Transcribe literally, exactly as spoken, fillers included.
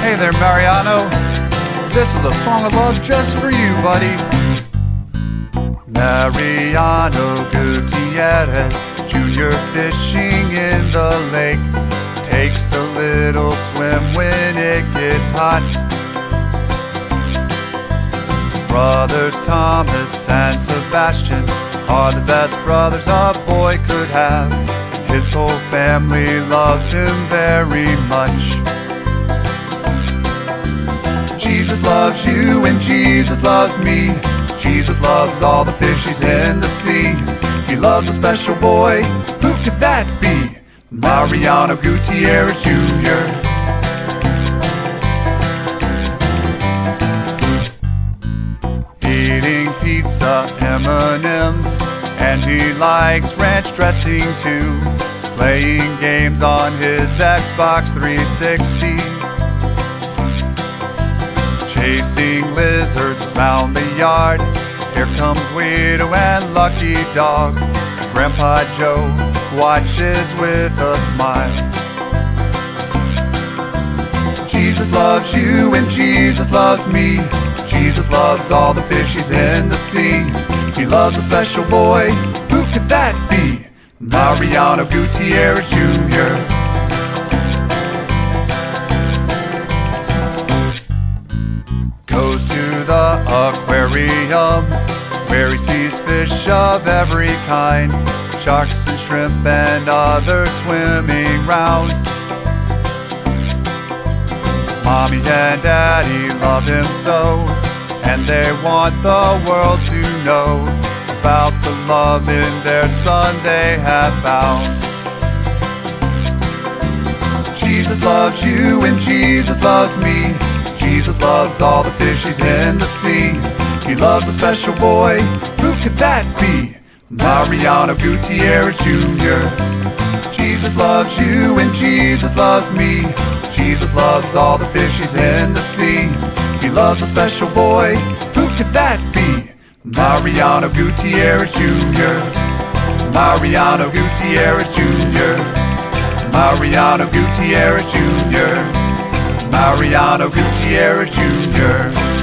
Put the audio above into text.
Hey there, Mariano. This is a song of love just for you, buddy. Mariano Gutierrez, Junior fishing in the lake, takes a little swim when it gets hot. Brothers Thomas and Sebastian are the best brothers a boy could have. His whole family loves him very much. Jesus loves you and Jesus loves me. Jesus loves all the fishies in the sea. He loves a special boy, who could that be? Mariano Gutierrez Junior Eating pizza, M and M's, and he likes ranch dressing too. Playing games on his Xbox three sixty. Chasing lizards around the yard. Here comes Guido and Lucky Dog. Grandpa Joe watches with a smile. Jesus loves you and Jesus loves me. Jesus loves all the fishies in the sea. He loves a special boy, who could that be? Mariano Gutierrez Junior Goes to the aquarium, where he sees fish of every kind, sharks and shrimp and others swimming round. His mommy and daddy love him so, and they want the world to know about the love in their son they have found. Jesus loves you and Jesus loves me. Jesus loves all the fishies in the sea. He loves a special boy, who could that be? Mariano Gutierrez Junior Jesus loves you and Jesus loves me. Jesus loves all the fishies in the sea. He loves a special boy, who could that be? Mariano Gutierrez Junior Mariano Gutierrez Junior Mariano Gutierrez Junior Mariano Gutierrez Junior